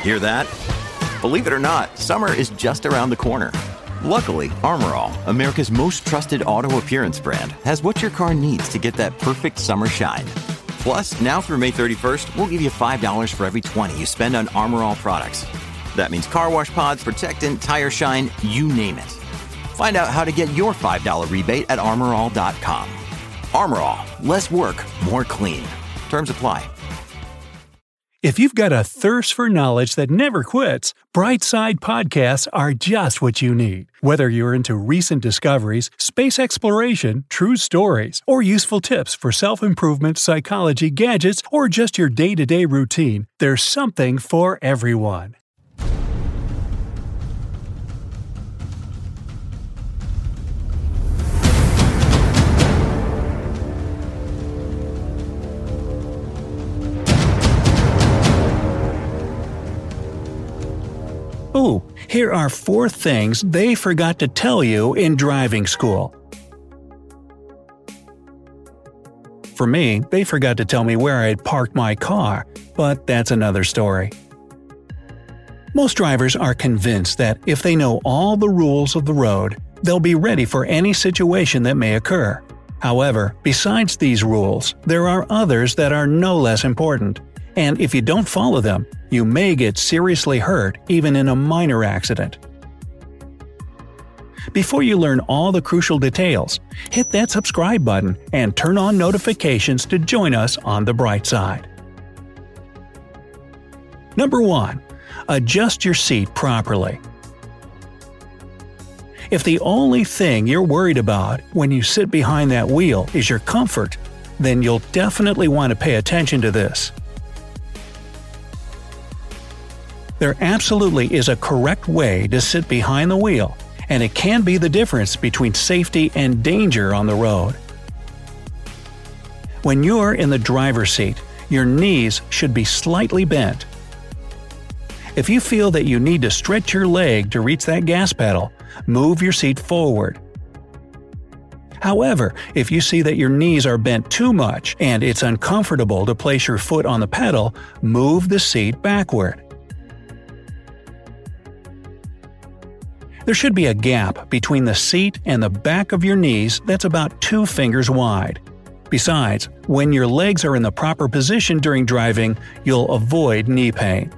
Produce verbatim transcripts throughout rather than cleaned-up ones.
Hear that? Believe it or not, summer is just around the corner. Luckily, Armor All, America's most trusted auto appearance brand, has what your car needs to get that perfect summer shine. Plus, now through May thirty-first, we'll give you five dollars for every twenty you spend on Armor All products. That means car wash pods, protectant, tire shine, you name it. Find out how to get your five dollars rebate at armor all dot com. Armor All, less work, more clean. Terms apply. If you've got a thirst for knowledge that never quits, Brightside Podcasts are just what you need. Whether you're into recent discoveries, space exploration, true stories, or useful tips for self-improvement, psychology, gadgets, or just your day-to-day routine, there's something for everyone. Ooh, here are four things they forgot to tell you in driving school. For me, they forgot to tell me where I had parked my car, but that's another story. Most drivers are convinced that if they know all the rules of the road, they'll be ready for any situation that may occur. However, besides these rules, there are others that are no less important. And if you don't follow them, you may get seriously hurt even in a minor accident. Before you learn all the crucial details, hit that subscribe button and turn on notifications to join us on the bright side. Number one. Adjust your seat properly. If the only thing you're worried about when you sit behind that wheel is your comfort, then you'll definitely want to pay attention to this. There absolutely is a correct way to sit behind the wheel, and it can be the difference between safety and danger on the road. When you're in the driver's seat, your knees should be slightly bent. If you feel that you need to stretch your leg to reach that gas pedal, move your seat forward. However, if you see that your knees are bent too much and it's uncomfortable to place your foot on the pedal, move the seat backward. There should be a gap between the seat and the back of your knees that's about two fingers wide. Besides, when your legs are in the proper position during driving, you'll avoid knee pain.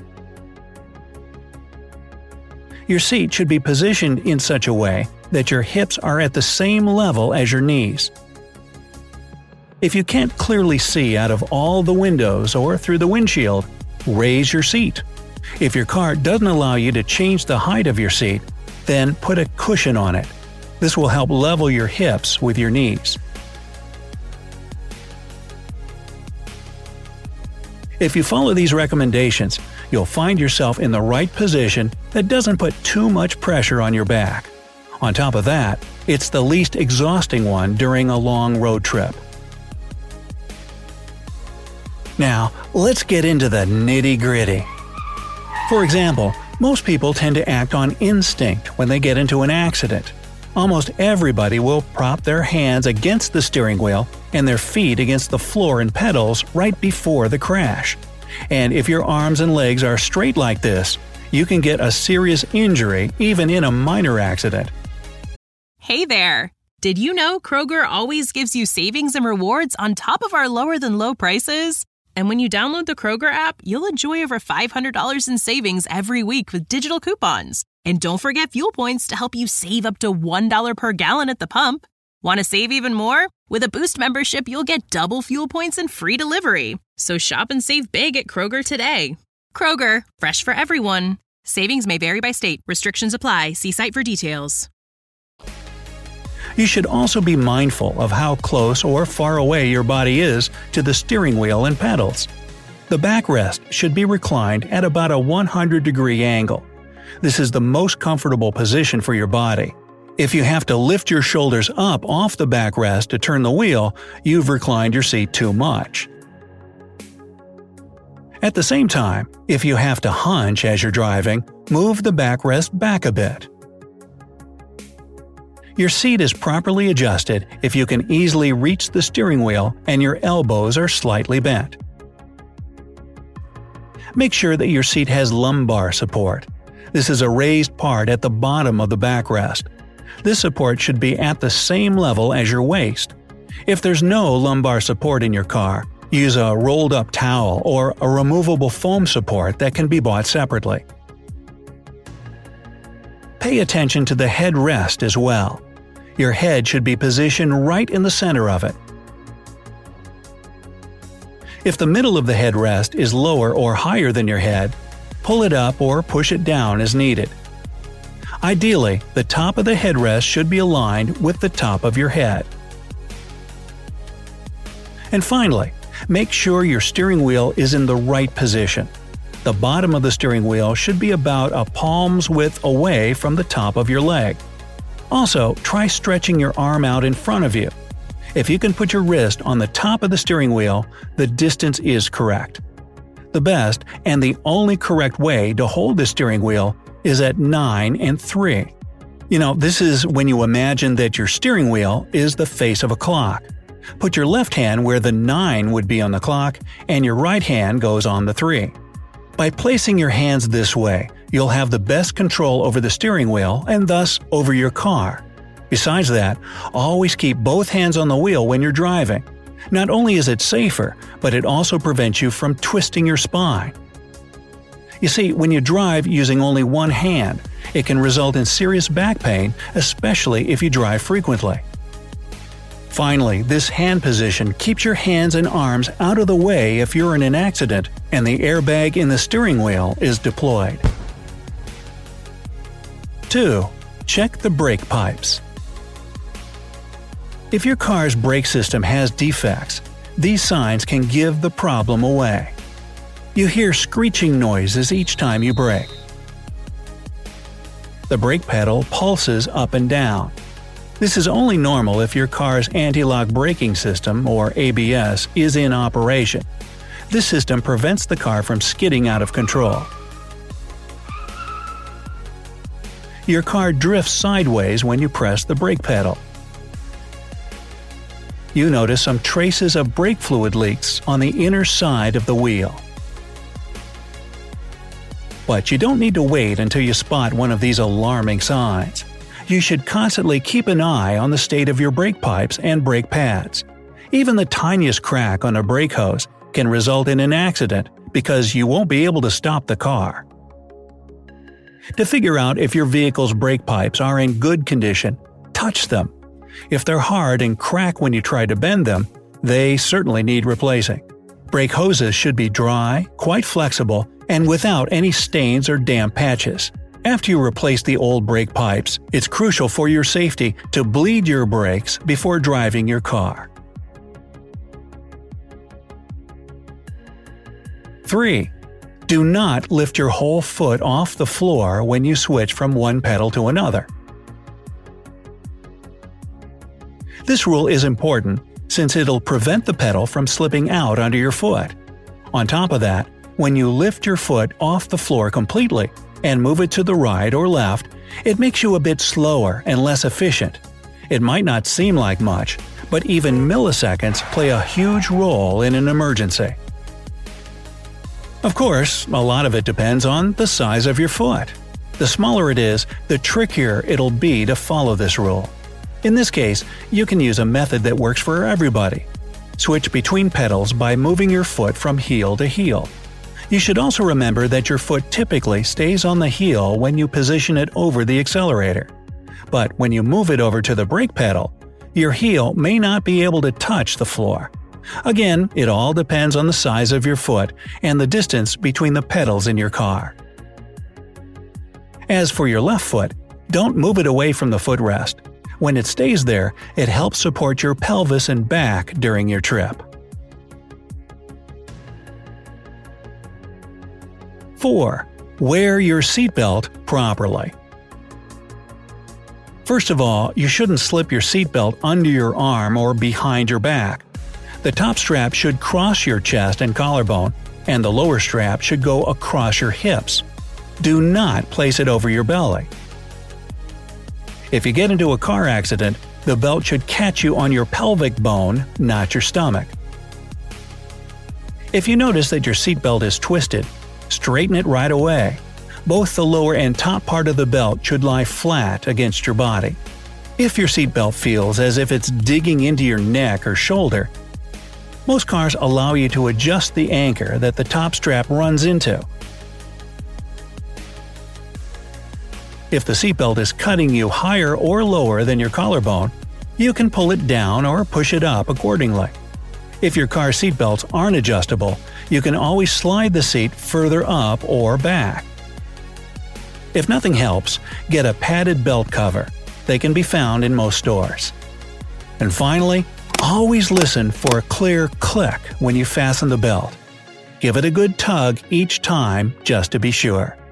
Your seat should be positioned in such a way that your hips are at the same level as your knees. If you can't clearly see out of all the windows or through the windshield, raise your seat. If your car doesn't allow you to change the height of your seat, then put a cushion on it. This will help level your hips with your knees. If you follow these recommendations, you'll find yourself in the right position that doesn't put too much pressure on your back. On top of that, it's the least exhausting one during a long road trip. Now, let's get into the nitty-gritty. For example, most people tend to act on instinct when they get into an accident. Almost everybody will prop their hands against the steering wheel and their feet against the floor and pedals right before the crash. And if your arms and legs are straight like this, you can get a serious injury even in a minor accident. Hey there! Did you know Kroger always gives you savings and rewards on top of our lower-than-low prices? And when you download the Kroger app, you'll enjoy over five hundred dollars in savings every week with digital coupons. And don't forget fuel points to help you save up to one dollar per gallon at the pump. Want to save even more? With a Boost membership, you'll get double fuel points and free delivery. So shop and save big at Kroger today. Kroger, fresh for everyone. Savings may vary by state. Restrictions apply. See site for details. You should also be mindful of how close or far away your body is to the steering wheel and pedals. The backrest should be reclined at about a one hundred degree angle. This is the most comfortable position for your body. If you have to lift your shoulders up off the backrest to turn the wheel, you've reclined your seat too much. At the same time, if you have to hunch as you're driving, move the backrest back a bit. Your seat is properly adjusted if you can easily reach the steering wheel and your elbows are slightly bent. Make sure that your seat has lumbar support. This is a raised part at the bottom of the backrest. This support should be at the same level as your waist. If there's no lumbar support in your car, use a rolled-up towel or a removable foam support that can be bought separately. Pay attention to the headrest as well. Your head should be positioned right in the center of it. If the middle of the headrest is lower or higher than your head, pull it up or push it down as needed. Ideally, the top of the headrest should be aligned with the top of your head. And finally, make sure your steering wheel is in the right position. The bottom of the steering wheel should be about a palm's width away from the top of your leg. Also, try stretching your arm out in front of you. If you can put your wrist on the top of the steering wheel, the distance is correct. The best and the only correct way to hold the steering wheel is at nine and three. You know, this is when you imagine that your steering wheel is the face of a clock. Put your left hand where the nine would be on the clock, and your right hand goes on the three. By placing your hands this way, you'll have the best control over the steering wheel and thus over your car. Besides that, always keep both hands on the wheel when you're driving. Not only is it safer, but it also prevents you from twisting your spine. You see, when you drive using only one hand, it can result in serious back pain, especially if you drive frequently. Finally, this hand position keeps your hands and arms out of the way if you're in an accident and the airbag in the steering wheel is deployed. two. Check the brake pipes. If your car's brake system has defects, these signs can give the problem away. You hear screeching noises each time you brake. The brake pedal pulses up and down. This is only normal if your car's anti-lock braking system, or A B S, is in operation. This system prevents the car from skidding out of control. Your car drifts sideways when you press the brake pedal. You notice some traces of brake fluid leaks on the inner side of the wheel. But you don't need to wait until you spot one of these alarming signs. You should constantly keep an eye on the state of your brake pipes and brake pads. Even the tiniest crack on a brake hose can result in an accident because you won't be able to stop the car. To figure out if your vehicle's brake pipes are in good condition, touch them. If they're hard and crack when you try to bend them, they certainly need replacing. Brake hoses should be dry, quite flexible, and without any stains or damp patches. After you replace the old brake pipes, it's crucial for your safety to bleed your brakes before driving your car. three. Do not lift your whole foot off the floor when you switch from one pedal to another. This rule is important since it'll prevent the pedal from slipping out under your foot. On top of that, when you lift your foot off the floor completely and move it to the right or left, it makes you a bit slower and less efficient. It might not seem like much, but even milliseconds play a huge role in an emergency. Of course, a lot of it depends on the size of your foot. The smaller it is, the trickier it'll be to follow this rule. In this case, you can use a method that works for everybody. Switch between pedals by moving your foot from heel to heel. You should also remember that your foot typically stays on the heel when you position it over the accelerator. But when you move it over to the brake pedal, your heel may not be able to touch the floor. Again, it all depends on the size of your foot and the distance between the pedals in your car. As for your left foot, don't move it away from the footrest. When it stays there, it helps support your pelvis and back during your trip. four. Wear your seatbelt properly. First of all, you shouldn't slip your seatbelt under your arm or behind your back. The top strap should cross your chest and collarbone, and the lower strap should go across your hips. Do not place it over your belly. If you get into a car accident, the belt should catch you on your pelvic bone, not your stomach. If you notice that your seatbelt is twisted, Straighten it right away. Both the lower and top part of the belt should lie flat against your body. If your seatbelt feels as if it's digging into your neck or shoulder, most cars allow you to adjust the anchor that the top strap runs into. If the seatbelt is cutting you higher or lower than your collarbone, you can pull it down or push it up accordingly. If your car seatbelts aren't adjustable, you can always slide the seat further up or back. If nothing helps, get a padded belt cover. They can be found in most stores. And finally, always listen for a clear click when you fasten the belt. Give it a good tug each time just to be sure.